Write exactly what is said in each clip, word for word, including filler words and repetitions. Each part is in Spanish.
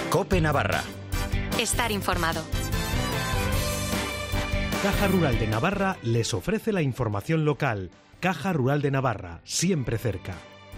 COPE Navarra. Estar informado. Caja Rural de Navarra les ofrece la información local. Caja Rural de Navarra, siempre cerca.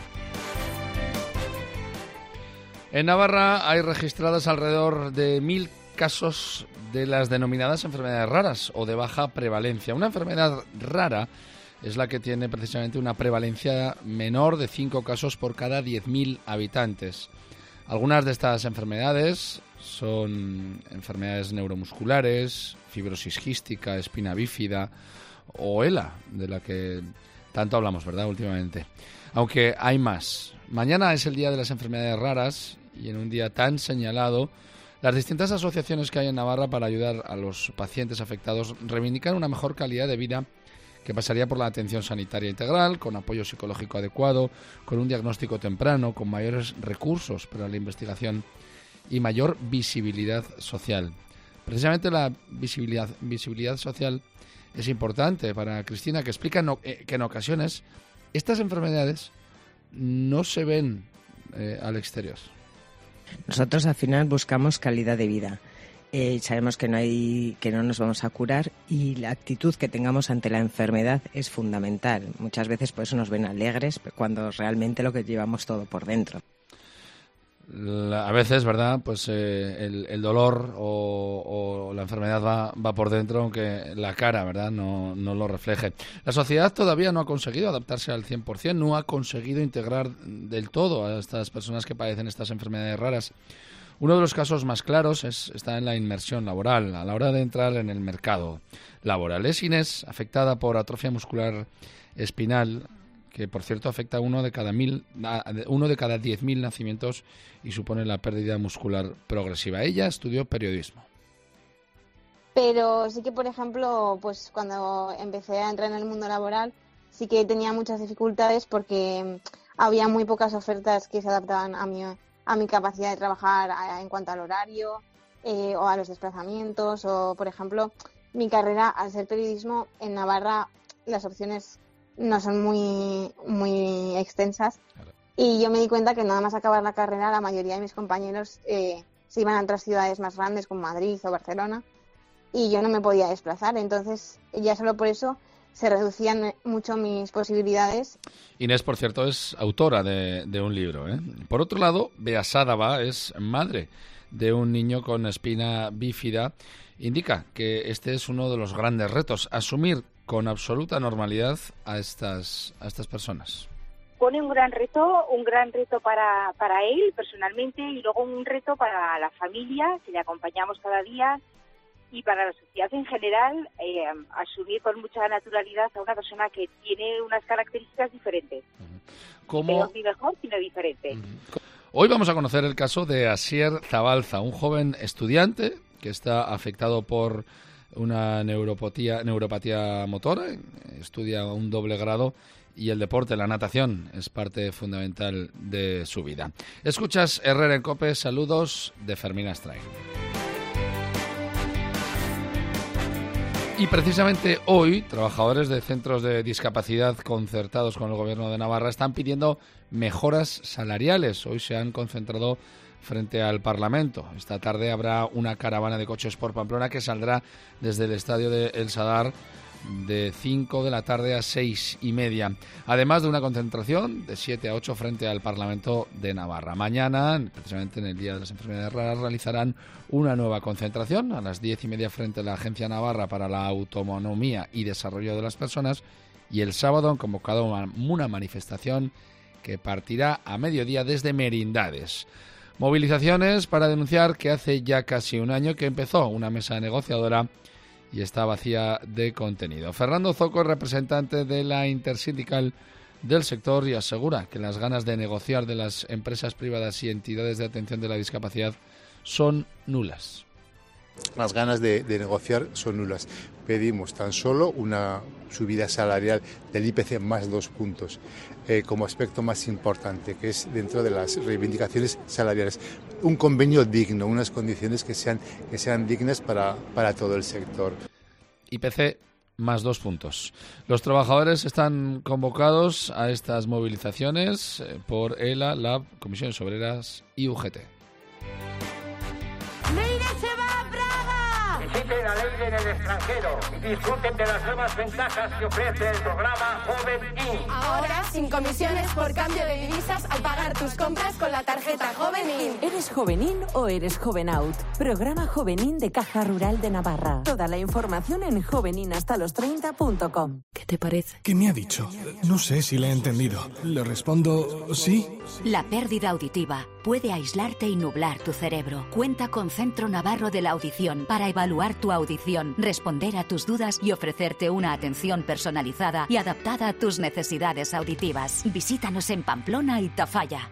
En Navarra hay registradas alrededor de mil casos de las denominadas enfermedades raras o de baja prevalencia. Una enfermedad rara es la que tiene precisamente una prevalencia menor de cinco casos por cada diez mil habitantes. Algunas de estas enfermedades son enfermedades neuromusculares, fibrosis quística, espina bífida o ELA, de la que tanto hablamos, ¿verdad?, últimamente. Aunque hay más. Mañana es el Día de las Enfermedades Raras y en un día tan señalado, las distintas asociaciones que hay en Navarra para ayudar a los pacientes afectados reivindican una mejor calidad de vida que pasaría por la atención sanitaria integral, con apoyo psicológico adecuado, con un diagnóstico temprano, con mayores recursos para la investigación y mayor visibilidad social. Precisamente la visibilidad, visibilidad social es importante para Cristina, que explica no, eh, que en ocasiones estas enfermedades no se ven eh, al exterior. Nosotros al final buscamos calidad de vida. Eh, sabemos que no hay, que no nos vamos a curar y la actitud que tengamos ante la enfermedad es fundamental. Muchas veces por eso nos ven alegres cuando realmente lo que llevamos todo por dentro. La, a veces, ¿verdad?, pues eh, el, el dolor o, o la enfermedad va, va por dentro, aunque la cara, ¿verdad?, no, no lo refleje. La sociedad todavía no ha conseguido adaptarse al cien por ciento, no ha conseguido integrar del todo a estas personas que padecen estas enfermedades raras. Uno de los casos más claros es, está en la inmersión laboral, a la hora de entrar en el mercado laboral. Es Inés, afectada por atrofia muscular espinal, que por cierto afecta a uno de cada mil, uno de cada diez mil nacimientos y supone la pérdida muscular progresiva. Ella estudió periodismo. Pero sí que, por ejemplo, pues cuando empecé a entrar en el mundo laboral, sí que tenía muchas dificultades porque había muy pocas ofertas que se adaptaban a mi a mi capacidad de trabajar a, en cuanto al horario eh, o a los desplazamientos o, por ejemplo, mi carrera, al ser periodismo, en Navarra las opciones no son muy, muy extensas. Claro. Y yo me di cuenta que nada más acabar la carrera la mayoría de mis compañeros eh, se iban a otras ciudades más grandes como Madrid o Barcelona y yo no me podía desplazar, entonces ya solo por eso se reducían mucho mis posibilidades. Inés, por cierto, es autora de, de un libro, ¿eh? Por otro lado, Bea Sádava es madre de un niño con espina bífida. Indica que este es uno de los grandes retos, asumir con absoluta normalidad a estas, a estas personas. Pone un gran reto, un gran reto para, para él personalmente y luego un reto para la familia, que le acompañamos cada día, y para la sociedad en general, eh, asumir con mucha naturalidad a una persona que tiene unas características diferentes. ¿Cómo? No ni mejor, sino diferente. Uh-huh. Hoy vamos a conocer el caso de Asier Zabalza, un joven estudiante que está afectado por una neuropatía, neuropatía motora, estudia un doble grado y el deporte, la natación, es parte fundamental de su vida. Escuchas Herrera en COPE, saludos de Fermín Astray. Y precisamente hoy, trabajadores de centros de discapacidad concertados con el Gobierno de Navarra están pidiendo mejoras salariales. Hoy se han concentrado frente al Parlamento. Esta tarde habrá una caravana de coches por Pamplona que saldrá desde el estadio de El Sadar de cinco de la tarde a seis y media. Además de una concentración de siete a ocho frente al Parlamento de Navarra. Mañana, precisamente en el Día de las Enfermedades Raras, realizarán una nueva concentración a las diez y media frente a la Agencia Navarra para la Autonomía y Desarrollo de las Personas. Y el sábado han convocado una manifestación que partirá a mediodía desde Merindades. Movilizaciones para denunciar que hace ya casi un año que empezó una mesa negociadora y está vacía de contenido. Fernando Zoco, representante de la intersindical del sector, y asegura que las ganas de negociar de las empresas privadas y entidades de atención de la discapacidad son nulas. Las ganas de, de negociar son nulas. Pedimos tan solo una subida salarial del I P C más dos puntos eh, como aspecto más importante, que es dentro de las reivindicaciones salariales. Un convenio digno, unas condiciones que sean, que sean dignas para, para todo el sector. I P C más dos puntos. Los trabajadores están convocados a estas movilizaciones por ELA, Lab, Comisiones Obreras y U G T. Visiten a Leire en el extranjero y disfruten de las nuevas ventajas que ofrece el programa Joven In. Ahora, sin comisiones por cambio de divisas al pagar tus compras con la tarjeta Joven In. ¿Eres Jovenín o eres Jovenaut? Programa Jovenín de Caja Rural de Navarra. Toda la información en jovenin hasta los treinta punto com. ¿Qué te parece? ¿Qué me ha dicho? No sé si le he entendido. Le respondo sí. La pérdida auditiva puede aislarte y nublar tu cerebro. Cuenta con Centro Navarro de la Audición para evaluar tu audición, responder a tus dudas y ofrecerte una atención personalizada y adaptada a tus necesidades auditivas. Visítanos en Pamplona y Tafalla.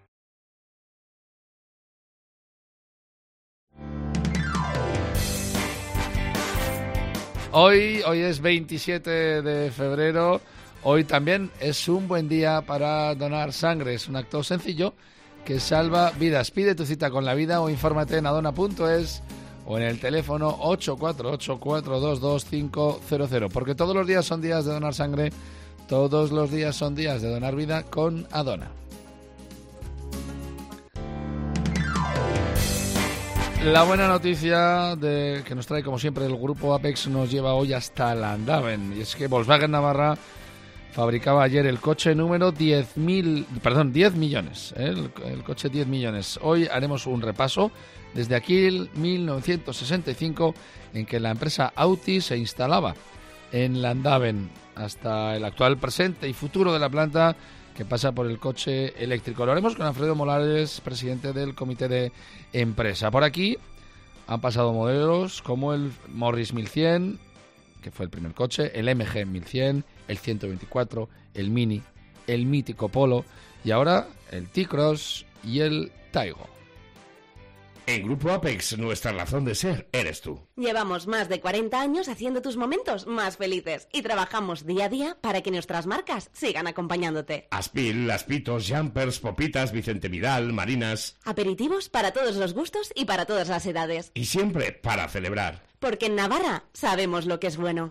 Hoy, hoy es veintisiete de febrero. Hoy también es un buen día para donar sangre. Es un acto sencillo que salva vidas. Pide tu cita con la vida o infórmate en adona punto es o en el teléfono ocho cuatro ocho, cuatro dos dos, cinco cero cero. Porque todos los días son días de donar sangre, todos los días son días de donar vida con Adona. La buena noticia de, que nos trae, como siempre, el grupo Apex nos lleva hoy hasta Landaven. Y es que Volkswagen Navarra fabricaba ayer el coche número diez mil, perdón, diez millones. ¿eh? El, el coche diez millones. Hoy haremos un repaso desde aquí, mil novecientos sesenta y cinco, en que la empresa Audi se instalaba en Landaven, hasta el actual presente y futuro de la planta, que pasa por el coche eléctrico. Lo haremos con Alfredo Molares, presidente del comité de empresa. Por aquí han pasado modelos como el Morris mil cien, que fue el primer coche, el M G mil cien, el ciento veinticuatro, el Mini, el mítico Polo y ahora el T-Cross y el Taigo. En Grupo Apex, nuestra razón de ser eres tú. Llevamos más de cuarenta años haciendo tus momentos más felices y trabajamos día a día para que nuestras marcas sigan acompañándote. Aspil, Aspitos, Jumpers, Popitas, Vicente Vidal, Marinas. Aperitivos para todos los gustos y para todas las edades. Y siempre para celebrar. Porque en Navarra sabemos lo que es bueno.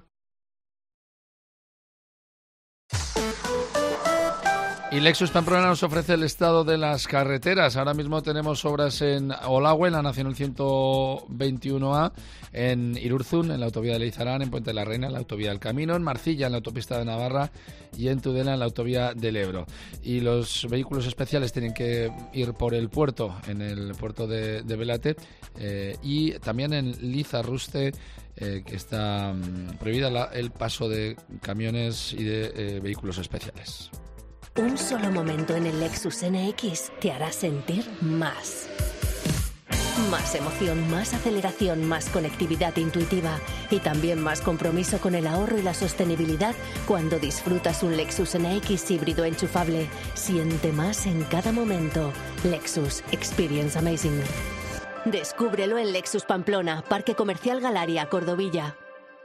Y Lexus Pamplona nos ofrece el estado de las carreteras. Ahora mismo tenemos obras en Olagüe, en la Nacional ciento veintiuno A, en Irurzun, en la autovía de Leizarán, en Puente de la Reina, en la autovía del Camino, en Marcilla, en la autopista de Navarra y en Tudela, en la autovía del Ebro. Y los vehículos especiales tienen que ir por el puerto, en el puerto de, de Belate, eh, y también en Lizarruste, eh, que está um, prohibida la, el paso de camiones y de eh, vehículos especiales. Un solo momento en el Lexus N X te hará sentir más. Más emoción, más aceleración, más conectividad intuitiva y también más compromiso con el ahorro y la sostenibilidad cuando disfrutas un Lexus N X híbrido enchufable. Siente más en cada momento. Lexus Experience Amazing. Descúbrelo en Lexus Pamplona, Parque Comercial Galaria, Cordovilla.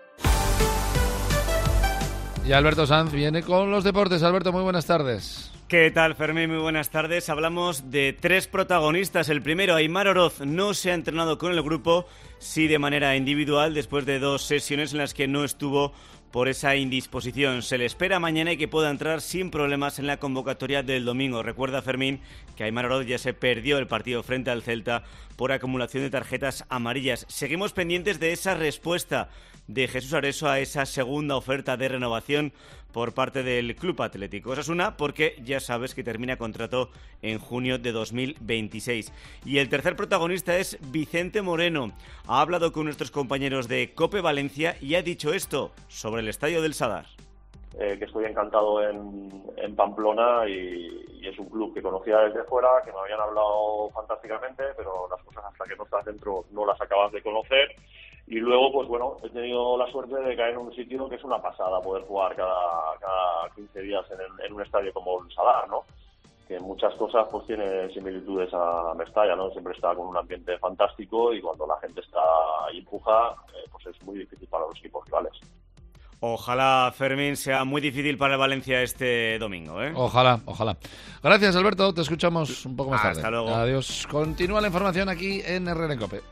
Y Alberto Sanz viene con los deportes. Alberto, muy buenas tardes. ¿Qué tal, Fermín? Muy buenas tardes. Hablamos de tres protagonistas. El primero, Aimar Oroz, no se ha entrenado con el grupo, sí de manera individual, después de dos sesiones en las que no estuvo por esa indisposición. Se le espera mañana y que pueda entrar sin problemas en la convocatoria del domingo. Recuerda, Fermín, que Aimar Oroz ya se perdió el partido frente al Celta por acumulación de tarjetas amarillas. Seguimos pendientes de esa respuesta de Jesús Areso a esa segunda oferta de renovación por parte del Club Atlético Osasuna, porque ya sabes que termina contrato en junio de dos mil veintiséis. Y el tercer protagonista es Vicente Moreno. Ha hablado con nuestros compañeros de COPE Valencia y ha dicho esto sobre el Estadio del Sadar. Eh, que estoy encantado en, en Pamplona y, y es un club que conocía desde fuera, que me habían hablado fantásticamente, pero las cosas hasta que no estás dentro no las acabas de conocer. Y luego, pues bueno, he tenido la suerte de caer en un sitio que es una pasada, poder jugar cada, cada quince días en, el, en un estadio como el Sadar, ¿no? Que en muchas cosas pues tiene similitudes a Mestalla, ¿no? Siempre está con un ambiente fantástico y cuando la gente está y empuja, eh, pues es muy difícil para los equipos rivales. Ojalá, Fermín, sea muy difícil para el Valencia este domingo, ¿eh? Ojalá, ojalá. Gracias, Alberto. Te escuchamos un poco más tarde. Hasta luego. Adiós. Continúa la información aquí en Herrera en COPE.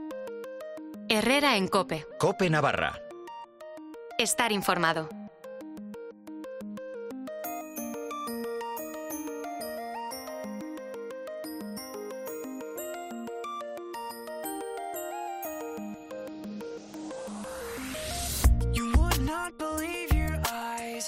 Herrera en COPE. COPE Navarra. Estar informado.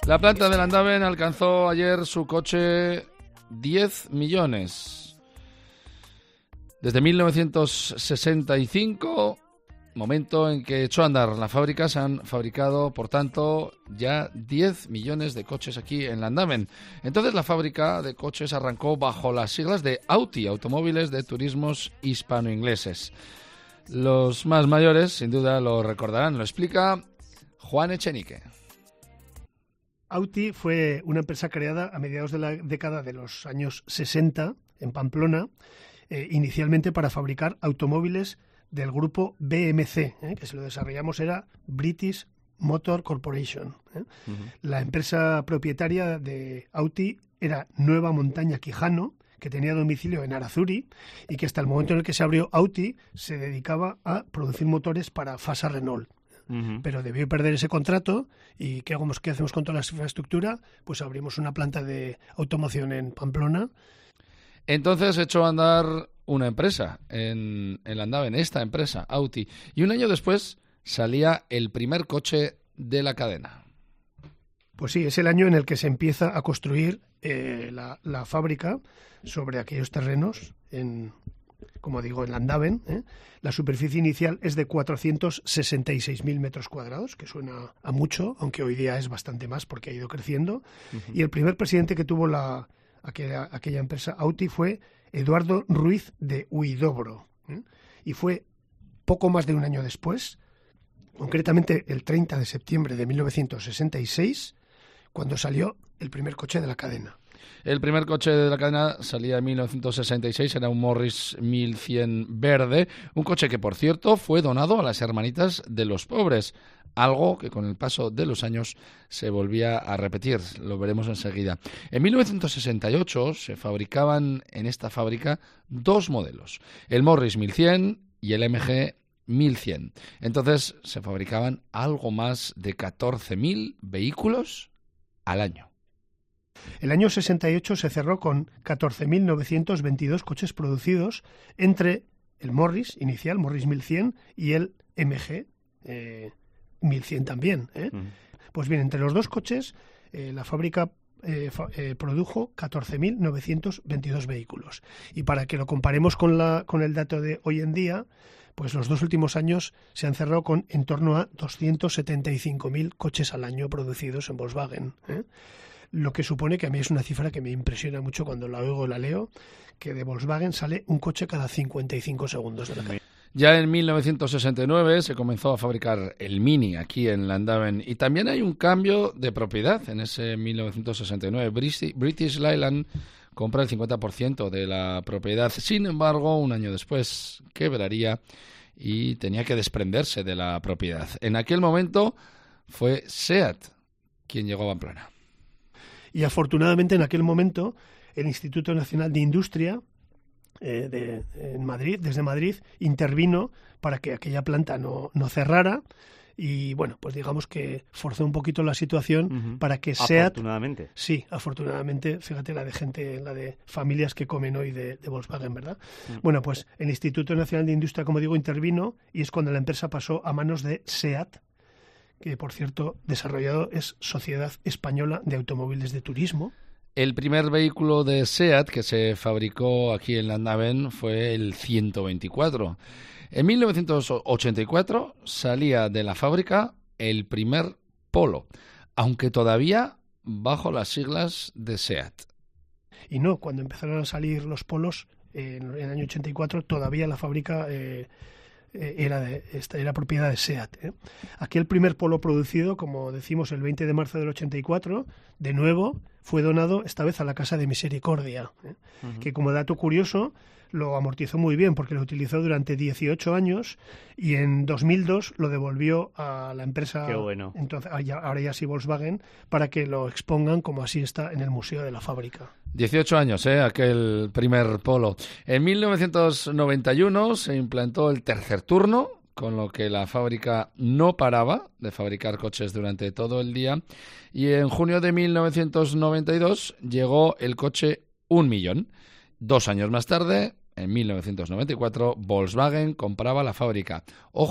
La planta de Landaven alcanzó ayer su coche diez millones. Desde mil novecientos sesenta y cinco, momento en que echó a andar la fábrica, se han fabricado, por tanto, ya diez millones de coches aquí en Landaven. Entonces la fábrica de coches arrancó bajo las siglas de AUTI, Automóviles de Turismos Hispano-Ingleses. Los más mayores, sin duda, lo recordarán. Lo explica Juan Echenique. AUTI fue una empresa creada a mediados de la década de los años sesenta en Pamplona, eh, inicialmente para fabricar automóviles del grupo B M C, eh, que si lo desarrollamos era British Motor Corporation. Eh. Uh-huh. La empresa propietaria de AUTI era Nueva Montaña Quijano, que tenía domicilio en Arazuri y que hasta el momento en el que se abrió AUTI se dedicaba a producir motores para Fasa Renault. Uh-huh. Pero debió perder ese contrato y ¿qué hagamos, qué hacemos con toda la infraestructura? Pues abrimos una planta de automoción en Pamplona. Entonces echó a andar una empresa en, en Landaven, esta empresa, AUTI, y un año después salía el primer coche de la cadena. Pues sí, es el año en el que se empieza a construir eh, la, la fábrica sobre aquellos terrenos en... como digo, en Landaven, ¿eh? La superficie inicial es de cuatrocientos sesenta y seis mil metros cuadrados, que suena a mucho, aunque hoy día es bastante más porque ha ido creciendo. Uh-huh. Y el primer presidente que tuvo la, aquella, aquella empresa AUTI fue Eduardo Ruiz de Huidobro. ¿eh? Y fue poco más de un año después, concretamente el treinta de septiembre de mil novecientos sesenta y seis, cuando salió el primer coche de la cadena. El primer coche de la cadena salía en mil novecientos sesenta y seis, era un Morris mil cien verde, un coche que, por cierto, fue donado a las Hermanitas de los Pobres, algo que con el paso de los años se volvía a repetir, lo veremos enseguida. En mil novecientos sesenta y ocho se fabricaban en esta fábrica dos modelos, el Morris mil cien y el M G mil cien. Entonces se fabricaban algo más de catorce mil vehículos al año. El año sesenta y ocho se cerró con catorce mil novecientos veintidós coches producidos entre el Morris inicial, Morris mil cien, y el M G eh, mil cien también. ¿eh? Uh-huh. Pues bien, entre los dos coches, eh, la fábrica eh, fa- eh, produjo catorce mil novecientos veintidós vehículos. Y para que lo comparemos con, la, con el dato de hoy en día, pues los dos últimos años se han cerrado con en torno a doscientos setenta y cinco mil coches al año producidos en Volkswagen. ¿eh? Lo que supone que a mí es una cifra que me impresiona mucho cuando la oigo y la leo, que de Volkswagen sale un coche cada cincuenta y cinco segundos de la calle. Ya en mil novecientos sesenta y nueve se comenzó a fabricar el Mini aquí en Landaven y también hay un cambio de propiedad en ese mil novecientos sesenta y nueve. British Leyland compra el cincuenta por ciento de la propiedad. Sin embargo, un año después quebraría y tenía que desprenderse de la propiedad. En aquel momento fue SEAT quien llegó a Pamplona. Y afortunadamente en aquel momento el Instituto Nacional de Industria eh, de, en Madrid, desde Madrid, intervino para que aquella planta no, no cerrara y bueno, pues digamos que forzó un poquito la situación uh-huh. para que SEAT... Afortunadamente. Sí, afortunadamente, fíjate la de gente, la de familias que comen hoy de, de Volkswagen, ¿verdad? Uh-huh. Bueno, pues el Instituto Nacional de Industria, como digo, intervino y es cuando la empresa pasó a manos de SEAT, que por cierto desarrollado es Sociedad Española de Automóviles de Turismo. El primer vehículo de SEAT que se fabricó aquí en Landaven fue el ciento veinticuatro. En mil novecientos ochenta y cuatro salía de la fábrica el primer Polo, aunque todavía bajo las siglas de SEAT. Y no, cuando empezaron a salir los Polos eh, en el año ochenta y cuatro todavía la fábrica... Eh, Era, de, esta, era propiedad de SEAT. ¿eh? Aquí el primer Polo producido, como decimos, el veinte de marzo del ochenta y cuatro, de nuevo fue donado esta vez a la Casa de Misericordia, ¿eh? uh-huh. que como dato curioso lo amortizó muy bien porque lo utilizó durante dieciocho años y en dos mil dos lo devolvió a la empresa, Qué bueno. entonces ahora ya sí Volkswagen, para que lo expongan como así está en el museo de la fábrica. dieciocho años, ¿eh? Aquel primer Polo. En mil novecientos noventa y uno se implantó el tercer turno, con lo que la fábrica no paraba de fabricar coches durante todo el día. Y en junio de mil novecientos noventa y dos llegó el coche un millón. Dos años más tarde, en mil novecientos noventa y cuatro, Volkswagen compraba la fábrica. Ojo,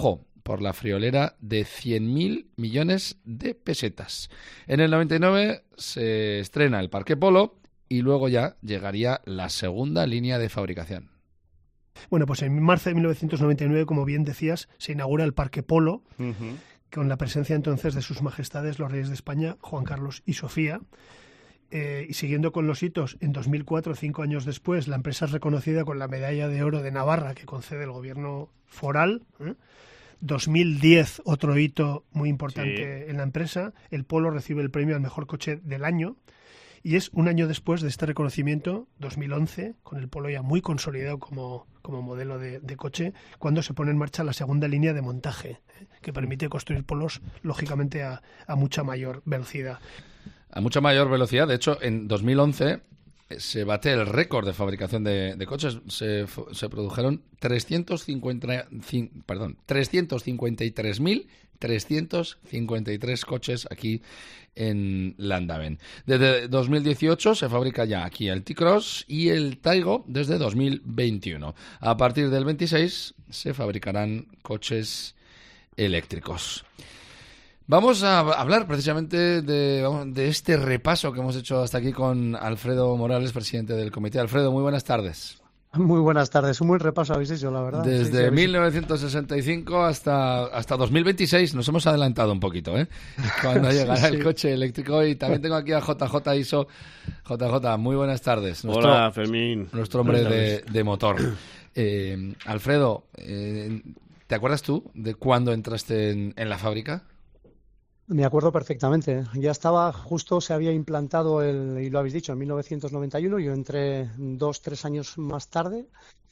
por la friolera de cien mil millones de pesetas. En el noventa y nueve se estrena el Parque Polo y luego ya llegaría la segunda línea de fabricación. Bueno, pues en marzo de mil novecientos noventa y nueve, como bien decías, se inaugura el Parque Polo, uh-huh. con la presencia entonces de sus majestades los reyes de España, Juan Carlos y Sofía. Eh, y siguiendo con los hitos, en dos mil cuatro, cinco años después, la empresa es reconocida con la Medalla de Oro de Navarra que concede el gobierno foral. ¿eh? dos mil diez, otro hito muy importante sí. en la empresa, el Polo recibe el premio al mejor coche del año. Y es un año después de este reconocimiento, dos mil once, con el Polo ya muy consolidado como, como modelo de, de coche, cuando se pone en marcha la segunda línea de montaje, ¿eh? que permite construir polos, lógicamente, a, a mucha mayor velocidad. A mucha mayor velocidad. De hecho, en dos mil once se bate el récord de fabricación de, de coches. Se, se produjeron trescientos cincuenta, perdón, trescientos cincuenta y tres mil trescientos cincuenta y tres coches aquí en Landaven. Desde dos mil dieciocho se fabrica ya aquí el T-Cross y el Taigo desde dos mil veintiuno. A partir del veintiséis se fabricarán coches eléctricos. Vamos a hablar precisamente de, de este repaso que hemos hecho hasta aquí con Alfredo Morales, presidente del comité. Alfredo, muy buenas tardes. Muy buenas tardes. Un buen repaso habéis hecho, la verdad. Desde sí, sí, mil novecientos sesenta y cinco hasta, hasta dos mil veintiséis. Nos hemos adelantado un poquito, ¿eh? Cuando llegará sí, sí. el coche eléctrico. Y también tengo aquí a J J Iso. J J, muy buenas tardes. Nuestro, Hola, Fermín. Nuestro hombre de, de motor. Eh, Alfredo, eh, ¿te acuerdas tú de cuándo entraste en, en la fábrica? Me acuerdo perfectamente. Ya estaba, justo se había implantado, el, y lo habéis dicho, en mil novecientos noventa y uno. Yo entré dos, tres años más tarde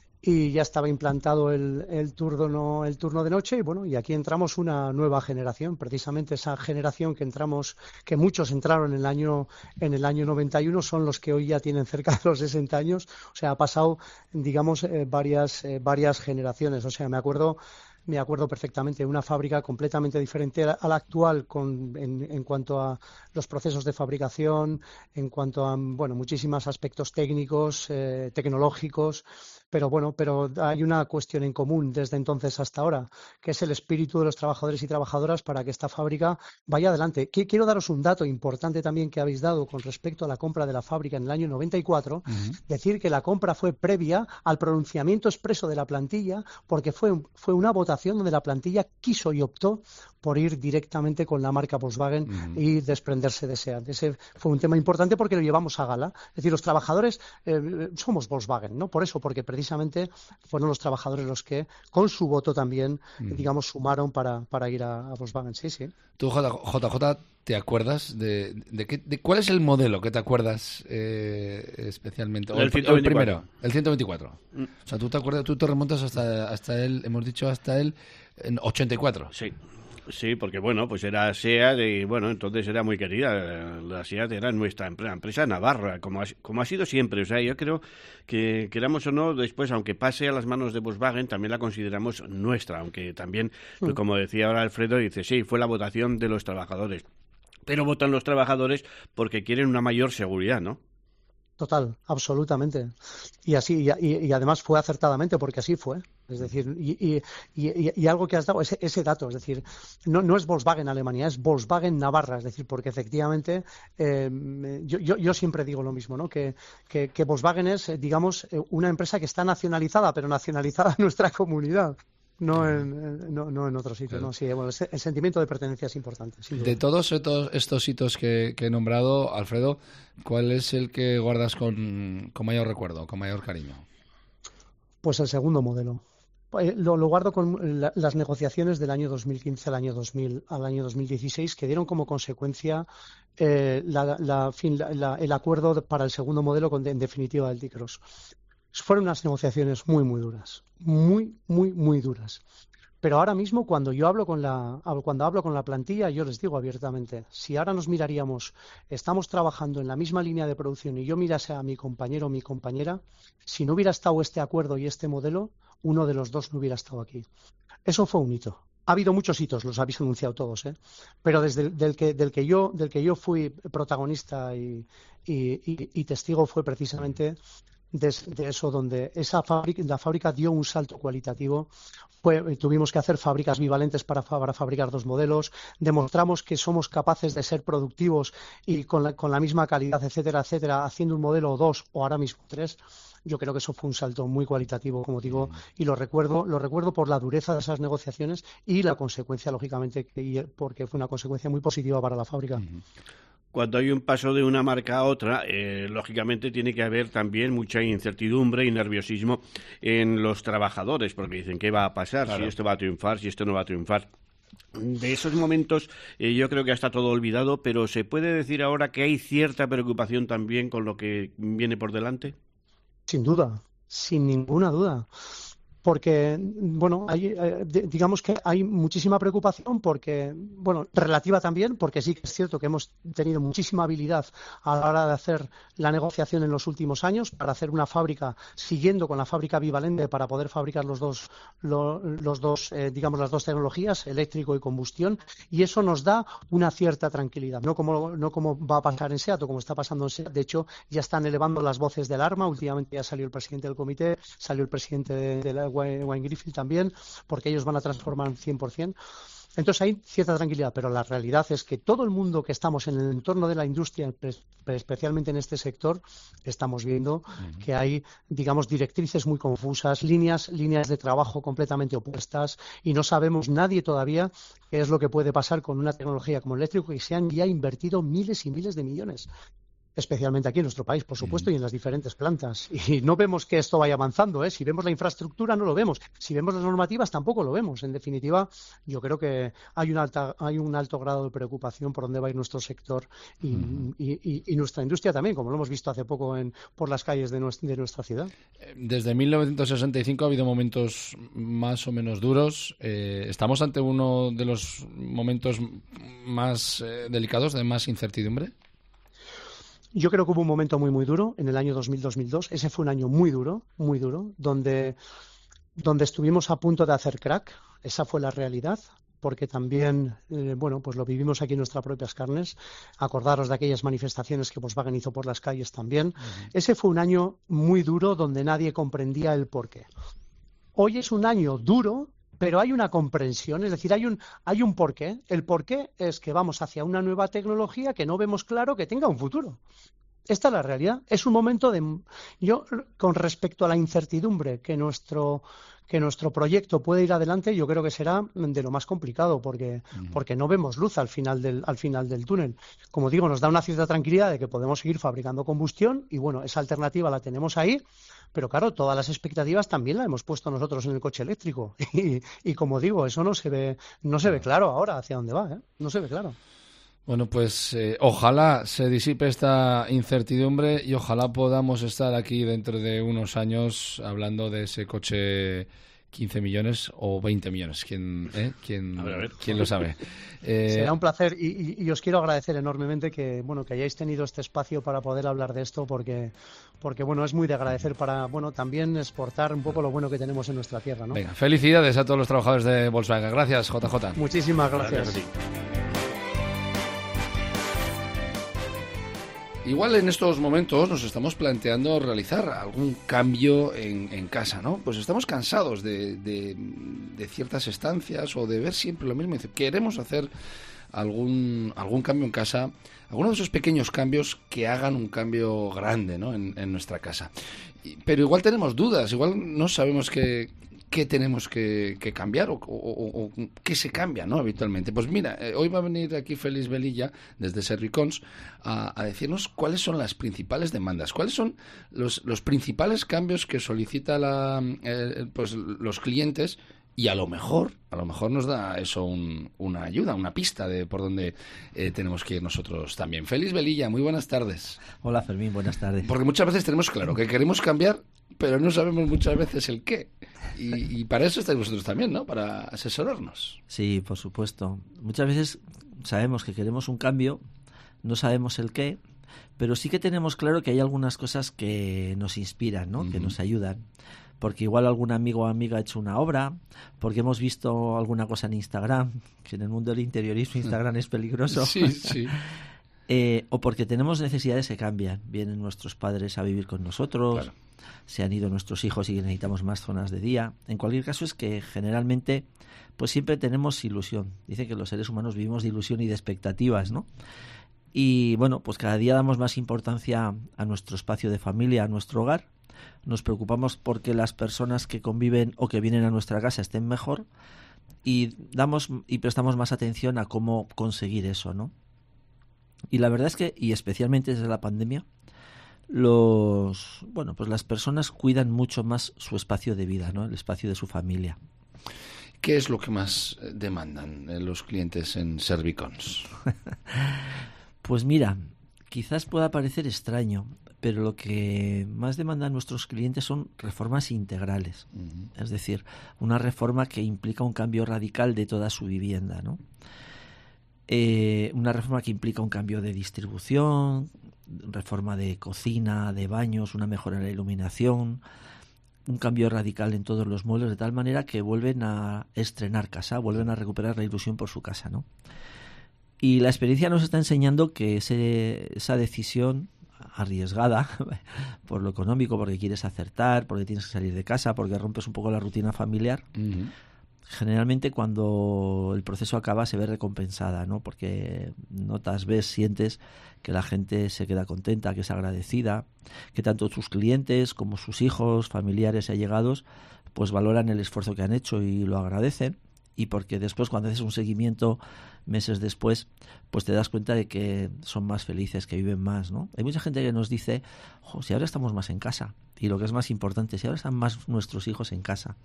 y ya estaba implantado el, el, turno, el turno de noche. Y bueno, y aquí entramos una nueva generación, precisamente esa generación que entramos, que muchos entraron en el año, en el año noventa y uno, son los que hoy ya tienen cerca de los sesenta años. O sea, ha pasado, digamos, eh, varias, eh, varias generaciones. O sea, me acuerdo... Me acuerdo perfectamente de una fábrica completamente diferente a la actual con, en, en cuanto a los procesos de fabricación, en cuanto a bueno, muchísimos aspectos técnicos, eh, tecnológicos, pero bueno, pero hay una cuestión en común desde entonces hasta ahora, que es el espíritu de los trabajadores y trabajadoras para que esta fábrica vaya adelante. Quiero daros un dato importante también que habéis dado con respecto a la compra de la fábrica en el año noventa y cuatro, uh-huh. decir que la compra fue previa al pronunciamiento expreso de la plantilla, porque fue, fue una votación donde la plantilla quiso y optó por ir directamente con la marca Volkswagen uh-huh. y desprenderse de SEAT. Ese fue un tema importante porque lo llevamos a gala. Es decir, los trabajadores eh, somos Volkswagen, ¿no? Por eso, porque precisamente fueron los trabajadores los que, con su voto también, uh-huh. digamos, sumaron para, para ir a, a Volkswagen. Sí, sí. Tú, J J, ¿te acuerdas de, de, qué, de cuál es el modelo que te acuerdas eh, especialmente? O el, el, el primero, el ciento veinticuatro. Mm. O sea, tú te acuerdas, tú te remontas hasta hasta él, hemos dicho hasta él en ochenta y cuatro. Sí. Sí, porque bueno, pues era SEAT y bueno, entonces era muy querida. La SEAT era nuestra empresa, empresa navarra, como ha, como ha sido siempre. O sea, yo creo que, queramos o no, después, aunque pase a las manos de Volkswagen, también la consideramos nuestra, aunque también, pues, como decía ahora Alfredo, dice, sí, fue la votación de los trabajadores. Pero votan los trabajadores porque quieren una mayor seguridad, ¿no? Total, absolutamente. Y así, y, y además fue acertadamente, porque así fue. Es decir, y, y, y, y algo que has dado, ese, ese dato, es decir, no, no es Volkswagen Alemania, es Volkswagen Navarra, es decir, porque efectivamente eh, yo, yo, yo siempre digo lo mismo, ¿no? Que, que, que Volkswagen es, digamos, una empresa que está nacionalizada, pero nacionalizada en nuestra comunidad. No en, no, no en otro sitio, no, sí, bueno, el sentimiento de pertenencia es importante. De todos estos, estos hitos que, que he nombrado, Alfredo, ¿cuál es el que guardas con, con mayor recuerdo, con mayor cariño? Pues el segundo modelo. Lo, lo guardo con la, las negociaciones del año dos mil quince al año dos mil, al año dos mil dieciséis, que dieron como consecuencia eh, la, la, fin, la, la, el acuerdo para el segundo modelo, con, en definitiva, del T-Cross. Fueron unas negociaciones muy, muy duras, muy, muy, muy duras. Pero ahora mismo, cuando yo hablo con la, cuando hablo con la plantilla, yo les digo abiertamente, si ahora nos miraríamos, estamos trabajando en la misma línea de producción y yo mirase a mi compañero o mi compañera, si no hubiera estado este acuerdo y este modelo, uno de los dos no hubiera estado aquí. Eso fue un hito. Ha habido muchos hitos, los habéis anunciado todos, ¿eh? Pero desde el, del que del que yo del que yo fui protagonista y, y, y, y testigo fue precisamente de, de eso, donde esa fábrica, la fábrica dio un salto cualitativo. Fue, tuvimos que hacer fábricas bivalentes para, para fabricar dos modelos, demostramos que somos capaces de ser productivos y con la, con la misma calidad, etcétera, etcétera, haciendo un modelo o dos o ahora mismo tres. Yo creo que eso fue un salto muy cualitativo, como digo, y lo recuerdo, lo recuerdo por la dureza de esas negociaciones y la consecuencia, lógicamente, que, porque fue una consecuencia muy positiva para la fábrica. Cuando hay un paso de una marca a otra, eh, lógicamente tiene que haber también mucha incertidumbre y nerviosismo en los trabajadores, porque dicen qué va a pasar, claro, si esto va a triunfar, si esto no va a triunfar. De esos momentos eh, yo creo que ya está todo olvidado, pero ¿se puede decir ahora que hay cierta preocupación también con lo que viene por delante? Sin duda, sin ninguna duda. Porque, bueno, hay, eh, digamos que hay muchísima preocupación porque, bueno, relativa también, porque sí que es cierto que hemos tenido muchísima habilidad a la hora de hacer la negociación en los últimos años para hacer una fábrica, siguiendo con la fábrica bivalente para poder fabricar los dos, lo, los dos eh, digamos, las dos tecnologías, eléctrico y combustión, y eso nos da una cierta tranquilidad. No como, no como va a pasar en SEAT o como está pasando en SEAT, de hecho, ya están elevando las voces de alarma. Últimamente ya salió el presidente del comité, salió el presidente de, de la Wayne Griffith también, porque ellos van a transformar cien por ciento. Entonces hay cierta tranquilidad, pero la realidad es que todo el mundo que estamos en el entorno de la industria, especialmente en este sector, estamos viendo uh-huh. que hay, digamos, directrices muy confusas, líneas, líneas de trabajo completamente opuestas, y no sabemos nadie todavía qué es lo que puede pasar con una tecnología como el eléctrico, y se han ya invertido miles y miles de millones. Especialmente aquí en nuestro país, por supuesto, y en las diferentes plantas. Y no vemos que esto vaya avanzando, ¿eh? Si vemos la infraestructura, no lo vemos. Si vemos las normativas, tampoco lo vemos. En definitiva, yo creo que hay un, alta, hay un alto grado de preocupación por dónde va a ir nuestro sector y, uh-huh. y, y, y nuestra industria también, como lo hemos visto hace poco en, por las calles de nuestra, de nuestra ciudad. Desde mil novecientos sesenta y cinco ha habido momentos más o menos duros. Eh, ¿Estamos ante uno de los momentos más eh, delicados, de más incertidumbre? Yo creo que hubo un momento muy, muy duro en el año dos mil dos mil dos. Ese fue un año muy duro, muy duro, donde, donde estuvimos a punto de hacer crack. Esa fue la realidad, porque también, eh, bueno, pues lo vivimos aquí en nuestras propias carnes. Acordaros de aquellas manifestaciones que Volkswagen hizo por las calles también. Uh-huh. Ese fue un año muy duro donde nadie comprendía el porqué. Hoy es un año duro, pero hay una comprensión, es decir, hay un, hay un porqué. El porqué es que vamos hacia una nueva tecnología que no vemos claro que tenga un futuro. Esta es la realidad. Es un momento de... Yo, con respecto a la incertidumbre que nuestro, que nuestro proyecto puede ir adelante, yo creo que será de lo más complicado, porque, uh-huh. porque no vemos luz al final del, al final del túnel. Como digo, nos da una cierta tranquilidad de que podemos seguir fabricando combustión y, bueno, esa alternativa la tenemos ahí. Pero claro, todas las expectativas también las hemos puesto nosotros en el coche eléctrico. Y, y como digo, eso no se ve, no se ve claro ahora hacia dónde va, ¿eh? No se ve claro. Bueno, pues eh, ojalá se disipe esta incertidumbre y ojalá podamos estar aquí dentro de unos años hablando de ese coche quince millones o veinte millones. ¿Quién, eh? ¿Quién, a ver, a ver. ¿Quién lo sabe? Eh... Será un placer y, y, y os quiero agradecer enormemente que, bueno, que hayáis tenido este espacio para poder hablar de esto, porque, porque bueno, es muy de agradecer para, bueno, también exportar un poco lo bueno que tenemos en nuestra tierra, ¿no? Venga, felicidades a todos los trabajadores de Volkswagen. Gracias, J J. Muchísimas gracias. gracias Igual en estos momentos nos estamos planteando realizar algún cambio en, en casa, ¿no? Pues estamos cansados de, de, de ciertas estancias o de ver siempre lo mismo. Queremos hacer algún, algún cambio en casa, algunos de esos pequeños cambios que hagan un cambio grande, ¿no? en, en nuestra casa. Pero igual tenemos dudas, igual no sabemos qué... ¿Qué tenemos que, que cambiar o, o, o, o qué se cambia, ¿no? Habitualmente. Pues mira, eh, hoy va a venir aquí Félix Velilla desde Servicons a, a decirnos cuáles son las principales demandas, cuáles son los, los principales cambios que solicita la, eh, pues los clientes, y a lo mejor, a lo mejor nos da eso un, una ayuda, una pista de por dónde eh, tenemos que ir nosotros también. Félix Velilla, muy buenas tardes. Hola Fermín, buenas tardes. Porque muchas veces tenemos claro que queremos cambiar, pero no sabemos muchas veces el qué. Y, y para eso estáis vosotros también, ¿no? Para asesorarnos. Sí, por supuesto. Muchas veces sabemos que queremos un cambio, no sabemos el qué, pero sí que tenemos claro que hay algunas cosas que nos inspiran, ¿no? Uh-huh. Que nos ayudan. Porque igual algún amigo o amiga ha hecho una obra, porque hemos visto alguna cosa en Instagram, que en el mundo del interiorismo Instagram es peligroso. Sí, sí. Eh, o porque tenemos necesidades que cambian. Vienen nuestros padres a vivir con nosotros, claro. Se han ido nuestros hijos y necesitamos más zonas de día. En cualquier caso es que generalmente pues siempre tenemos ilusión. Dicen que los seres humanos vivimos de ilusión y de expectativas, ¿no? Y bueno, pues cada día damos más importancia a nuestro espacio de familia, a nuestro hogar. Nos preocupamos porque las personas que conviven o que vienen a nuestra casa estén mejor y damos y prestamos más atención a cómo conseguir eso, ¿no? Y la verdad es que, y especialmente desde la pandemia, los bueno, pues las personas cuidan mucho más su espacio de vida, ¿no? El espacio de su familia. ¿Qué es lo que más demandan los clientes en Servicons? Pues mira, quizás pueda parecer extraño, pero lo que más demandan nuestros clientes son reformas integrales. Uh-huh. Es decir, una reforma que implica un cambio radical de toda su vivienda, ¿no? Eh, una reforma que implica un cambio de distribución, reforma de cocina, de baños, una mejora en la iluminación, un cambio radical en todos los muebles, de tal manera que vuelven a estrenar casa, vuelven a recuperar la ilusión por su casa, ¿no? Y la experiencia nos está enseñando que ese, esa decisión arriesgada por lo económico, porque quieres acertar, porque tienes que salir de casa, porque rompes un poco la rutina familiar, uh-huh. Generalmente cuando el proceso acaba se ve recompensada, ¿no? Porque notas, ves, sientes que la gente se queda contenta, que es agradecida, que tanto sus clientes como sus hijos, familiares y allegados pues valoran el esfuerzo que han hecho y lo agradecen. Y porque después, cuando haces un seguimiento meses después, pues te das cuenta de que son más felices, que viven más, ¿no? Hay mucha gente que nos dice, oh, si ahora estamos más en casa, y lo que es más importante, si ahora están más nuestros hijos en casa.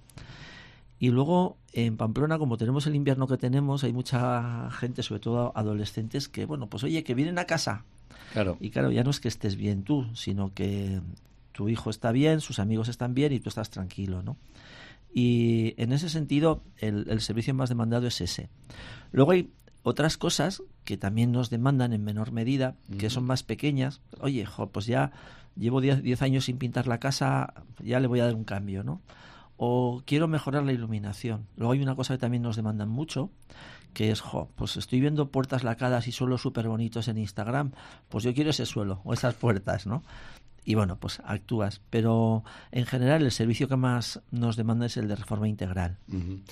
Y luego en Pamplona, como tenemos el invierno que tenemos, hay mucha gente, sobre todo adolescentes, que, bueno, pues oye, que vienen a casa. Claro. Y claro, ya no es que estés bien tú, sino que tu hijo está bien, sus amigos están bien y tú estás tranquilo, ¿no? Y en ese sentido, el, el servicio más demandado es ese. Luego hay otras cosas que también nos demandan en menor medida, que son más pequeñas. Oye, jo, pues ya llevo diez años sin pintar la casa, ya le voy a dar un cambio, ¿no? O quiero mejorar la iluminación. Luego hay una cosa que también nos demandan mucho, que es, jo, pues estoy viendo puertas lacadas y suelos súper bonitos en Instagram, pues yo quiero ese suelo o esas puertas, ¿no? Y bueno, pues actúas. Pero en general el servicio que más nos demanda es el de reforma integral. Uh-huh.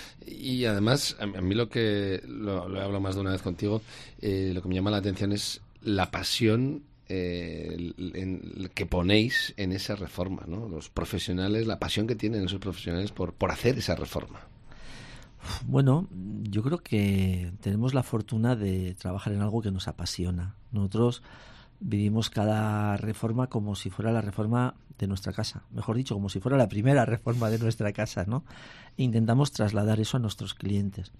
Y además, a mí lo que, lo, lo he hablado más de una vez contigo, eh, lo que me llama la atención es la pasión Eh, en, que ponéis en esa reforma, ¿no? Los profesionales, la pasión que tienen esos profesionales por, por hacer esa reforma. Bueno, yo creo que tenemos la fortuna de trabajar en algo que nos apasiona. Nosotros vivimos cada reforma como si fuera la reforma de nuestra casa, mejor dicho, como si fuera la primera reforma de nuestra casa, ¿no? E intentamos trasladar eso a nuestros clientes.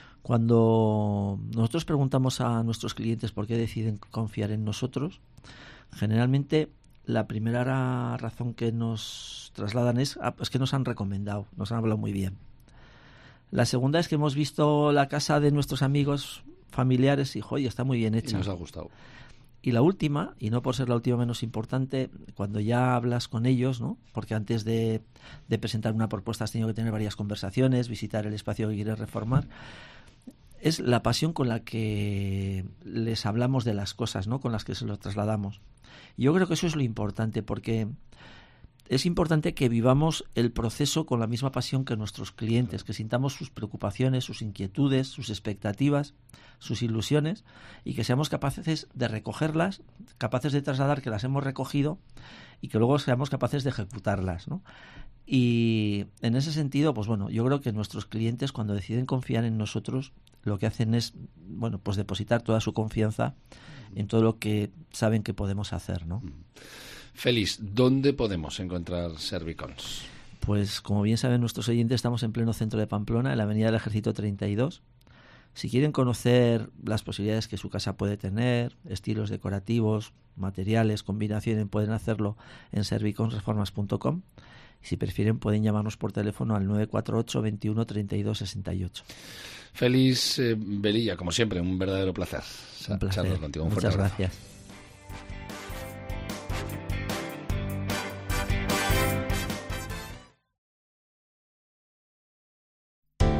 Cuando nosotros preguntamos a nuestros clientes por qué deciden confiar en nosotros, generalmente la primera razón que nos trasladan es, ah, es que nos han recomendado, nos han hablado muy bien. La segunda es que hemos visto la casa de nuestros amigos familiares y, joder, está muy bien hecha. Y nos ha gustado. Y la última, y no por ser la última menos importante, cuando ya hablas con ellos, ¿no? Porque antes de, de presentar una propuesta has tenido que tener varias conversaciones, visitar el espacio que quieres reformar, es la pasión con la que les hablamos de las cosas, ¿no? Con las que se lo trasladamos. Y yo creo que eso es lo importante, porque es importante que vivamos el proceso con la misma pasión que nuestros clientes, que sintamos sus preocupaciones, sus inquietudes, sus expectativas, sus ilusiones, y que seamos capaces de recogerlas, capaces de trasladar que las hemos recogido y que luego seamos capaces de ejecutarlas, ¿no? Y en ese sentido, pues bueno, yo creo que nuestros clientes, cuando deciden confiar en nosotros, lo que hacen es, bueno, pues depositar toda su confianza en todo lo que saben que podemos hacer, ¿no? Félix, ¿dónde podemos encontrar Servicons? Pues como bien saben nuestros oyentes, estamos en pleno centro de Pamplona, en la avenida del Ejército treinta y dos. Si quieren conocer las posibilidades que su casa puede tener, estilos decorativos, materiales, combinaciones, pueden hacerlo en servicons reformas punto com. Si prefieren, pueden llamarnos por teléfono al nueve cuatro ocho, veintiuno, treinta y dos, sesenta y ocho. Félix eh, Velilla, como siempre, un verdadero placer. Un placer. Charlar contigo. Un Muchas fuerte abrazo. gracias.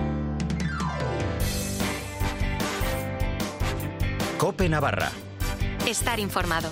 COPE Navarra. Estar informado.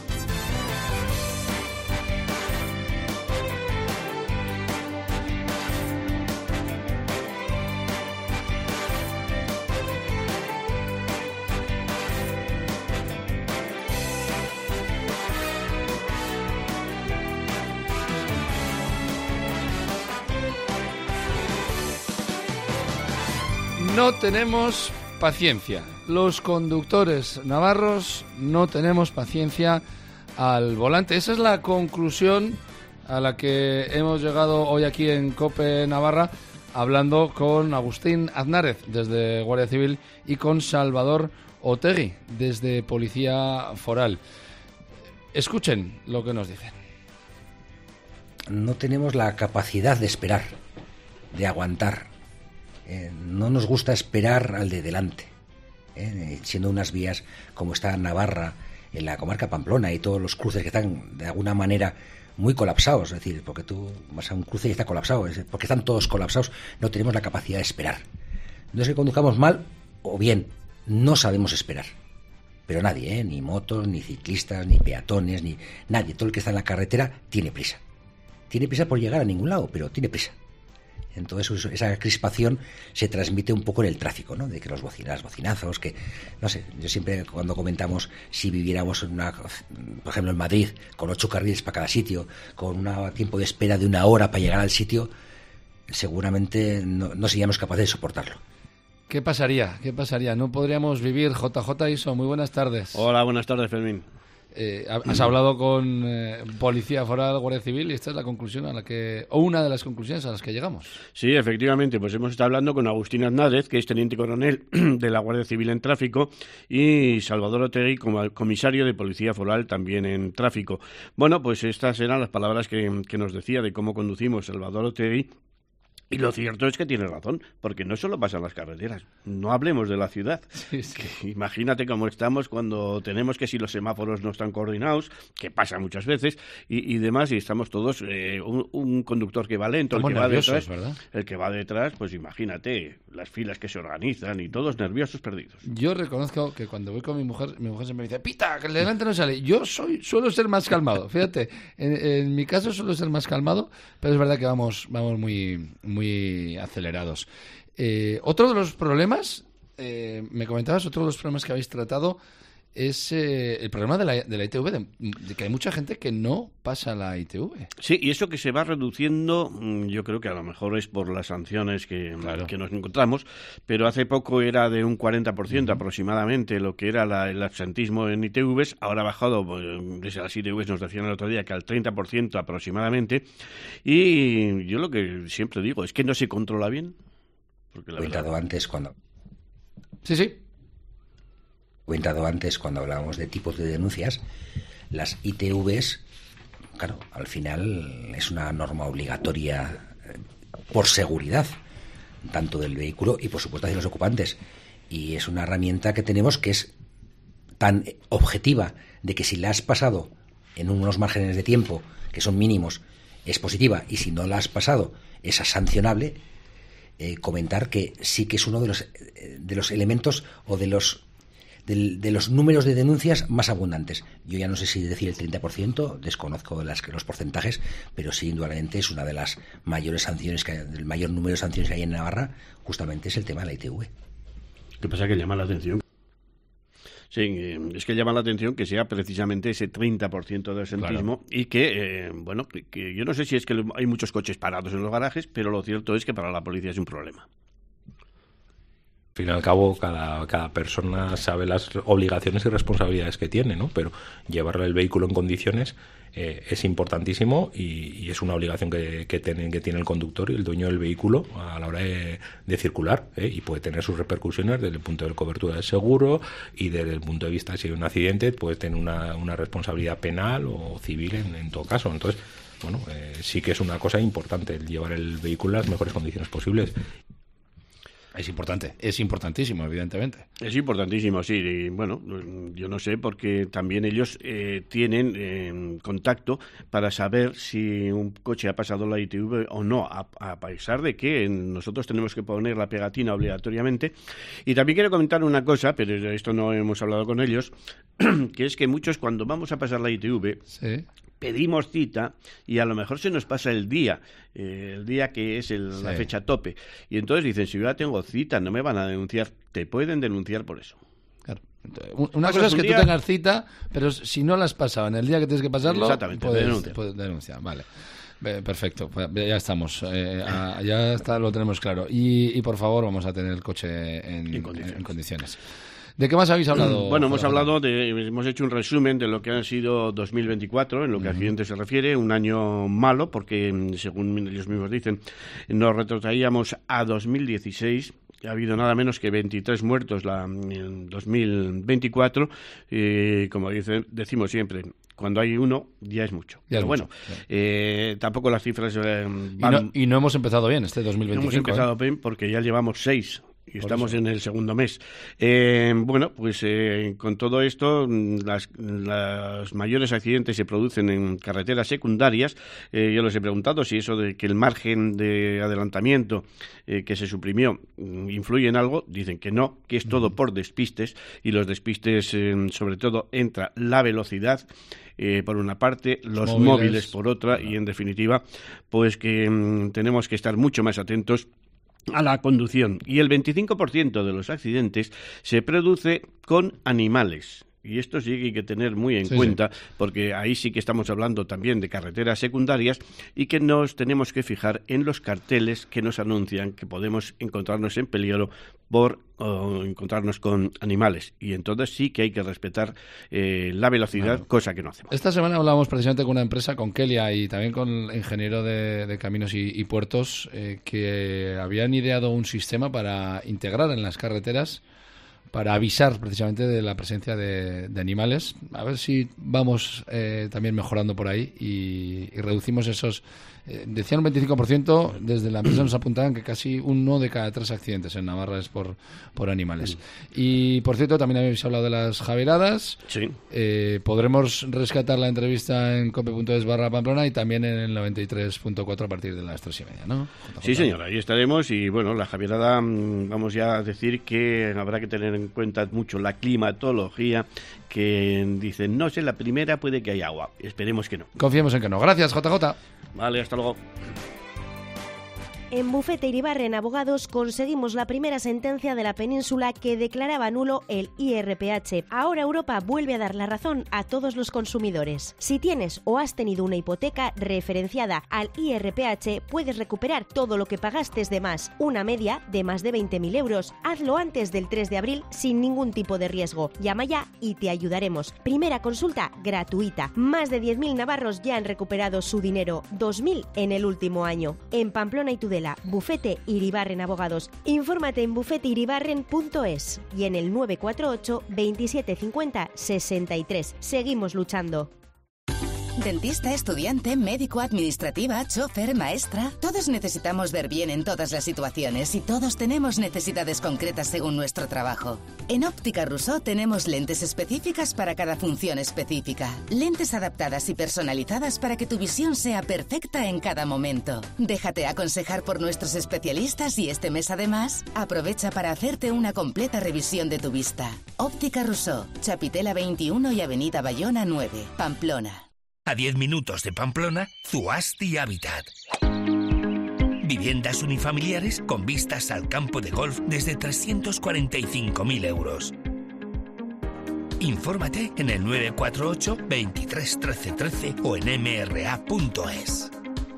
No tenemos paciencia. Los conductores navarros no tenemos paciencia al volante. Esa es la conclusión a la que hemos llegado hoy aquí en COPE Navarra, hablando con Agustín Aznárez desde Guardia Civil y con Salvador Otegui desde Policía Foral. Escuchen lo que nos dicen. No tenemos la capacidad de esperar, de aguantar. Eh, no nos gusta esperar al de delante, eh, siendo unas vías como está Navarra, en la comarca Pamplona y todos los cruces que están de alguna manera muy colapsados, es decir, porque tú vas a un cruce y está colapsado, es decir, porque están todos colapsados, no tenemos la capacidad de esperar. No es que conduzcamos mal o bien, no sabemos esperar. Pero nadie, eh, ni motos, ni ciclistas, ni peatones, ni nadie, todo el que está en la carretera tiene prisa. Tiene prisa por llegar a ningún lado, pero tiene prisa. Entonces esa crispación se transmite un poco en el tráfico, ¿no? De que los bocinas, bocinazos, que, no sé, yo siempre cuando comentamos si viviéramos en una, por ejemplo en Madrid, con ocho carriles para cada sitio, con un tiempo de espera de una hora para llegar al sitio, seguramente no, no seríamos capaces de soportarlo. ¿Qué pasaría? ¿Qué pasaría? ¿No podríamos vivir? J J Iso, muy buenas tardes. Hola, buenas tardes, Fermín. Eh, has hablado con eh, Policía Foral, Guardia Civil, y esta es la conclusión a la que, o una de las conclusiones a las que llegamos. Sí, efectivamente, pues hemos estado hablando con Agustín Aznárez, que es teniente coronel de la Guardia Civil en Tráfico, y Salvador Otegui, como comisario de Policía Foral también en Tráfico. Bueno, pues estas eran las palabras que, que nos decía de cómo conducimos Salvador Otegui. Y lo cierto es que tiene razón, porque no solo pasa en las carreteras, no hablemos de la ciudad. Sí, sí. Que imagínate cómo estamos cuando tenemos que si los semáforos no están coordinados, que pasa muchas veces, y, y demás, y estamos todos, eh, un, un conductor que va lento, estamos el que va detrás, ¿verdad? El que va detrás, pues imagínate, las filas que se organizan y todos nerviosos, perdidos. Yo reconozco que cuando voy con mi mujer, mi mujer siempre me dice, pita, que el de delante no sale. Yo soy, suelo ser más calmado, fíjate, en, en mi caso suelo ser más calmado, pero es verdad que vamos, vamos muy... muy muy acelerados. Eh, otro de los problemas, eh, me comentabas, otro de los problemas que habéis tratado es eh, el problema de la, de la I T V, de, de que hay mucha gente que no pasa la I T V. Sí, y eso que se va reduciendo, yo creo que a lo mejor es por las sanciones que, claro. que nos encontramos, pero hace poco era de un cuarenta por ciento uh-huh. aproximadamente lo que era la, el absentismo en I T Vs, ahora ha bajado, desde las I T Vs nos decían el otro día que al treinta por ciento aproximadamente, y yo lo que siempre digo es que no se controla bien. Porque la verdad... antes cuando... Sí, sí. comentado antes cuando hablábamos de tipos de denuncias, las I T Vs, claro, al final es una norma obligatoria por seguridad, tanto del vehículo y por supuesto de los ocupantes, y es una herramienta que tenemos que es tan objetiva de que si la has pasado en unos márgenes de tiempo que son mínimos es positiva, y si no la has pasado es sancionable. Eh, comentar que sí que es uno de los, de los elementos o de los De, de los números de denuncias más abundantes. Yo ya no sé si decir el treinta por ciento, desconozco las, los porcentajes, pero sí, indudablemente es una de las mayores sanciones, que hay, del mayor número de sanciones que hay en Navarra, justamente es el tema de la I T V. ¿Qué pasa? Que llama la atención. Sí, es que llama la atención que sea precisamente ese treinta por ciento de absentismo, claro. Y que, eh, bueno, que, que yo no sé si es que hay muchos coches parados en los garajes, pero lo cierto es que para la policía es un problema. Al fin y al cabo, cada, cada persona sabe las obligaciones y responsabilidades que tiene, ¿no? Pero llevar el vehículo en condiciones eh, es importantísimo y, y es una obligación que, que, tiene, que tiene el conductor y el dueño del vehículo a la hora de, de circular, ¿eh? Y puede tener sus repercusiones desde el punto de cobertura del seguro y desde el punto de vista si hay un accidente puede tener una, una responsabilidad penal o civil en, en todo caso. Entonces, bueno, eh, sí que es una cosa importante el llevar el vehículo en las mejores condiciones posibles. Es importante, es importantísimo, evidentemente. Es importantísimo, sí. Y, bueno, yo no sé, porque también ellos eh, tienen eh, contacto para saber si un coche ha pasado la I T V o no, a, a pesar de que nosotros tenemos que poner la pegatina obligatoriamente. Y también quiero comentar una cosa, pero esto no hemos hablado con ellos, que es que muchos, cuando vamos a pasar la I T V... Sí. Pedimos cita y a lo mejor se nos pasa el día, eh, el día que es el, sí. la fecha tope. Y entonces dicen, si yo ya tengo cita, no me van a denunciar. Te pueden denunciar por eso. Claro. Una cosa es que día... tú tengas cita, pero si no la has pasado en el día que tienes que pasarlo, exactamente, puedes, denunciar. puedes denunciar. Vale. Perfecto, ya estamos, eh, ya está, lo tenemos claro. Y, y por favor, vamos a tener el coche en, en condiciones. En condiciones. ¿De qué más habéis hablado? Bueno, hemos hablado de, hemos hecho un resumen de lo que ha sido dos mil veinticuatro, en lo que uh-huh. a accidentes se refiere, un año malo, porque según ellos mismos dicen, nos retrotraíamos a dos mil dieciséis. Ha habido nada menos que veintitrés muertos la, en dos mil veinticuatro, y como dice, decimos siempre, cuando hay uno, ya es mucho. Ya Pero es bueno, mucho, sí. eh, tampoco las cifras eh, van... Y no, y no hemos empezado bien este dos mil veinticinco. No hemos empezado ¿eh? bien porque ya llevamos seis. Y estamos en el segundo mes. Eh, bueno, pues eh, con todo esto, las, los mayores accidentes se producen en carreteras secundarias. Eh, yo les he preguntado si eso de que el margen de adelantamiento eh, que se suprimió influye en algo. Dicen que no, que es todo por despistes. Y los despistes, eh, sobre todo, entra la velocidad. Eh, por una parte, los móviles, móviles por otra. Y en definitiva, pues que mm, tenemos que estar mucho más atentos a la conducción. Y el veinticinco por ciento de los accidentes se produce con animales. Y esto sí que hay que tener muy en sí, cuenta, sí. porque ahí sí que estamos hablando también de carreteras secundarias y que nos tenemos que fijar en los carteles que nos anuncian que podemos encontrarnos en peligro por uh, encontrarnos con animales. Y entonces sí que hay que respetar eh, la velocidad, bueno, cosa que no hacemos. Esta semana hablábamos precisamente con una empresa, con Kelia, y también con el ingeniero de, de caminos y, y puertos, eh, que habían ideado un sistema para integrar en las carreteras, para avisar precisamente de la presencia de, de animales. A ver si vamos eh, también mejorando por ahí y, y reducimos esos... Eh, decían un veinticinco por ciento, desde la empresa nos apuntaban que casi uno de cada tres accidentes en Navarra es por, por animales. Y, por cierto, también habéis hablado de las javieradas. Sí. Eh, podremos rescatar la entrevista en cope punto es barra Pamplona y también en el noventa y tres punto cuatro a partir de las tres y media, ¿no? J J. Sí, señor, ahí estaremos. Y, bueno, la javierada, vamos ya a decir que habrá que tener en cuenta mucho la climatología, que dicen, no sé, la primera puede que haya agua. Esperemos que no. Confiemos en que no. Gracias, J J. Vale, hasta luego. En Bufete Iribarren Abogados conseguimos la primera sentencia de la península que declaraba nulo el I R P H. Ahora Europa vuelve a dar la razón a todos los consumidores. Si tienes o has tenido una hipoteca referenciada al I R P H, puedes recuperar todo lo que pagaste de más, una media de más de veinte mil euros. Hazlo antes del tres de abril sin ningún tipo de riesgo. Llama ya y te ayudaremos. Primera consulta gratuita. Más de diez mil navarros ya han recuperado su dinero, dos mil en el último año. En Pamplona y Tudela, Bufete Iribarren Abogados. Infórmate en bufete iribarren punto es y en el nueve cuatro ocho, veintisiete cincuenta, sesenta y tres. Seguimos luchando. Dentista, estudiante, médico, administrativa, chofer, maestra... Todos necesitamos ver bien en todas las situaciones y todos tenemos necesidades concretas según nuestro trabajo. En Óptica Rousseau tenemos lentes específicas para cada función específica. Lentes adaptadas y personalizadas para que tu visión sea perfecta en cada momento. Déjate aconsejar por nuestros especialistas y este mes además aprovecha para hacerte una completa revisión de tu vista. Óptica Rousseau, Chapitela veintiuno y Avenida Bayona nueve, Pamplona. A diez minutos de Pamplona, Zuasti Habitat. Viviendas unifamiliares con vistas al campo de golf desde trescientos cuarenta y cinco mil euros. Infórmate en el nueve cuatro ocho, veintitrés, trece, trece o en eme erre a punto es.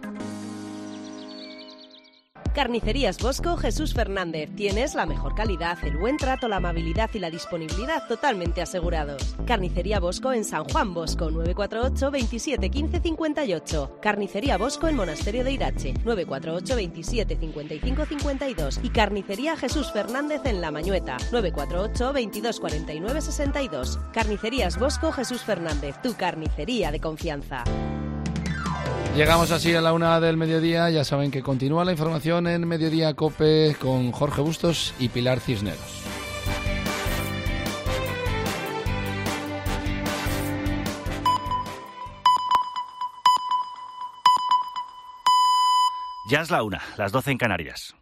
Carnicerías Bosco Jesús Fernández. Tienes la mejor calidad, el buen trato, la amabilidad y la disponibilidad totalmente asegurados. Carnicería Bosco en San Juan Bosco, nueve cuatro ocho, veintisiete, quince, cincuenta y ocho. Carnicería Bosco en Monasterio de Irache, nueve cuatro ocho, veintisiete, cincuenta y cinco, cincuenta y dos. Y Carnicería Jesús Fernández en La Mañueta, nueve cuatro ocho, veintidós, cuarenta y nueve, sesenta y dos. Carnicerías Bosco Jesús Fernández, tu carnicería de confianza. Llegamos así a la una del mediodía. Ya saben que continúa la información en Mediodía COPE con Jorge Bustos y Pilar Cisneros. Ya es la una, las doce en Canarias.